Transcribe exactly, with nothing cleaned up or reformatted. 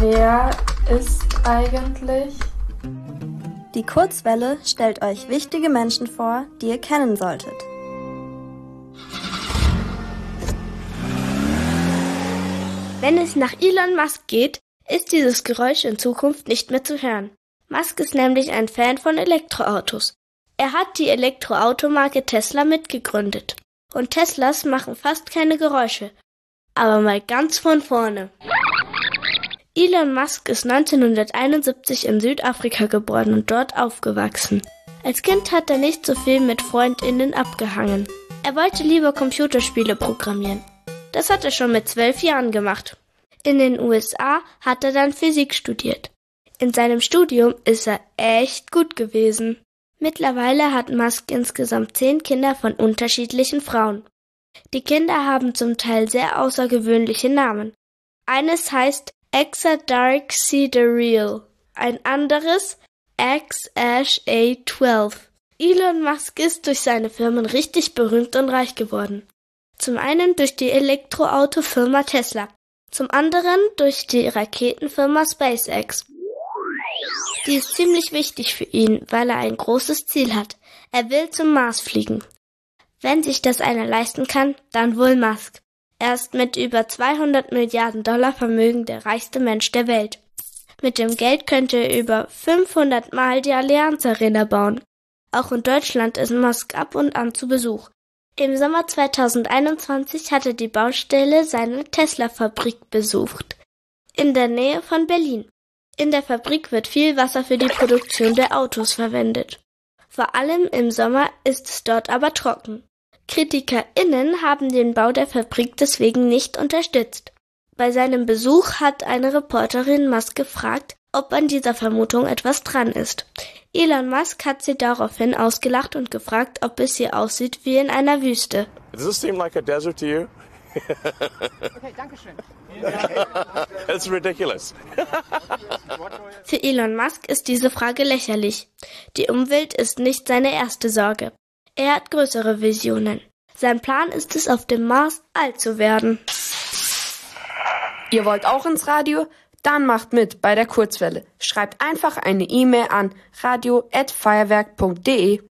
Wer ist eigentlich? Die Kurzwelle stellt euch wichtige Menschen vor, die ihr kennen solltet. Wenn es nach Elon Musk geht, ist dieses Geräusch in Zukunft nicht mehr zu hören. Musk ist nämlich ein Fan von Elektroautos. Er hat die Elektroautomarke Tesla mitgegründet. Und Teslas machen fast keine Geräusche. Aber mal ganz von vorne. Elon Musk ist neunzehnhunderteinundsiebzig in Südafrika geboren und dort aufgewachsen. Als Kind hat er nicht so viel mit FreundInnen abgehangen. Er wollte lieber Computerspiele programmieren. Das hat er schon mit zwölf Jahren gemacht. In den U S A hat er dann Physik studiert. In seinem Studium ist er echt gut gewesen. Mittlerweile hat Musk insgesamt zehn Kinder von unterschiedlichen Frauen. Die Kinder haben zum Teil sehr außergewöhnliche Namen. Eines heißt Exa Dark Sidereal, ein anderes X Ash A zwölf. Elon Musk ist durch seine Firmen richtig berühmt und reich geworden. Zum einen durch die Elektroautofirma Tesla, zum anderen durch die Raketenfirma SpaceX. Die ist ziemlich wichtig für ihn, weil er ein großes Ziel hat. Er will zum Mars fliegen. Wenn sich das einer leisten kann, dann wohl Musk. Er ist mit über zweihundert Milliarden Dollar Vermögen der reichste Mensch der Welt. Mit dem Geld könnte er über fünfhundert Mal die Allianz Arena bauen. Auch in Deutschland ist Musk ab und an zu Besuch. Im Sommer zweitausendeinundzwanzig hat er die Baustelle seiner Tesla-Fabrik besucht. In der Nähe von Berlin. In der Fabrik wird viel Wasser für die Produktion der Autos verwendet. Vor allem im Sommer ist es dort aber trocken. KritikerInnen haben den Bau der Fabrik deswegen nicht unterstützt. Bei seinem Besuch hat eine Reporterin Musk gefragt, ob an dieser Vermutung etwas dran ist. Elon Musk hat sie daraufhin ausgelacht und gefragt, ob es hier aussieht wie in einer Wüste. Does this seem like a desert to you? Okay, danke schön. It's ridiculous. Für Elon Musk ist diese Frage lächerlich. Die Umwelt ist nicht seine erste Sorge. Er hat größere Visionen. Sein Plan ist es, auf dem Mars alt zu werden. Ihr wollt auch ins Radio? Dann macht mit bei der Kurzwelle. Schreibt einfach eine E-Mail an radio at feuerwerk punkt de.